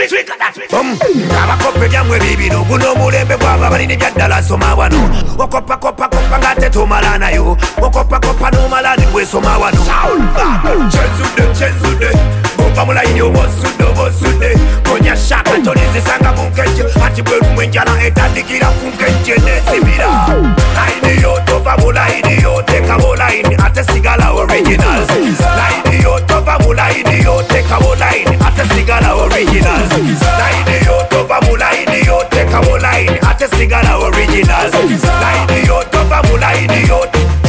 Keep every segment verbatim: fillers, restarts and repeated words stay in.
abakope byamwe bibino guno omulembe gwaba balina byaddala soma wano okopakopakopa nga tetomala nayo okopakopa n'omala ne bwesoma wano kyenzudde kyenzudde bova mulayini oba osudde oba osudde konya shaka tolizisanga mu nkejje ati bwerumu enjala etandikira ku nkejje nesibira layini yo tova mu layini yo tekawo layini ate sigala originals layini yo tova mu layini yo tekawo layini ate sigala originals layini yo tova mu layini yo tekawo layini ate sigala originals layini yo tova mu layini yo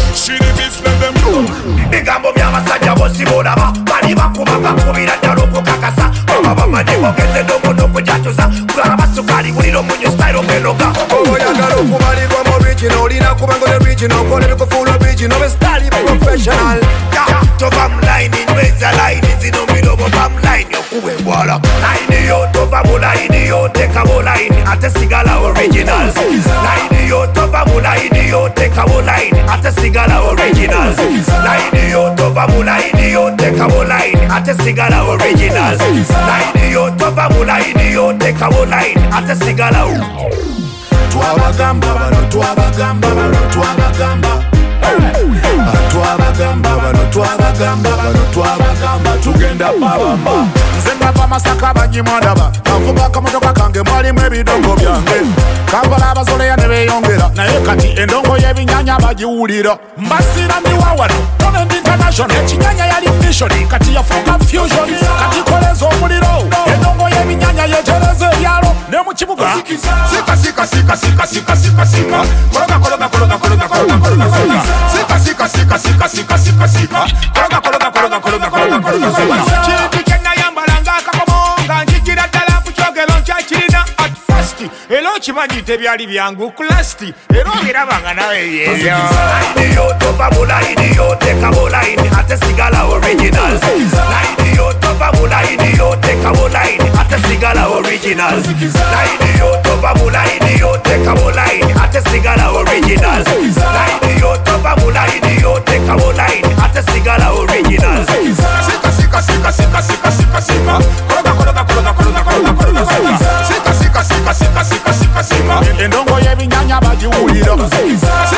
bigambo by'abasajja bosibolaba bali bakuba bakubira ddala okukakasa oba bamanyi bogeze n'omuntu okujatuza kulala basukali bulira omunyu style ogenoga oyagala okubalirwa mu regional olina kuba nga oli regional kola ebikufuula original be style professional tova mu layini nyweza layini zino mirobo ba mu layini okuba embwala layini yo tova mu layini yo tekawo layini ate sigala originals layini yo tova mu layini yo tekawo layini ate sigala originals layini yo tova mu layini yo tekawo layini ate sigala originals layini yo tova mu layini yo tekawo layini ate sigala twabagamba bano twabagamba bano twabagamba twabagamba bano twabagamba bano twabagamba tugenda babamba nze mbava Masaka banyimondaba kavuga akamotoka kange mwalimu ebidongo byange kampala abazoleya ne beeyongera naye kati endongo y'ebinyanya bagiwulira mbasira miwawano Tonend International ekinyanya yali mission kati yafuuka fusion kati koleza omuliro endongo y'ebinyanya yetereza ebyalo ne mu kibuga sika sika sika sika sika sika sika kologa kologa kologa kologa kologa kologa sika sika sika sika sika sika sika kologa kologa kologa kologa kologa kologa kintu kyenayambalanga akakomo nga njigira ddala ku kyogero nkyakirina at first era okimanyi tebyali byangu kulasti era obirabanga nawe yeyo layini yo tova mu layini yo tekawo layini ate sigala originals layini yo tova mu layini yo tekawo layini ate sigala originals layini yo tova mu layini yo tekawo layini ate sigala originals layini yo tova mu layini yo tekawo layini ate sigala originals sika sika sika sika sika sika sika kologa kologa kologa kologa kologa kologa sika sika sika sika sika sika sika endongo y'ebinyanya bagiwulira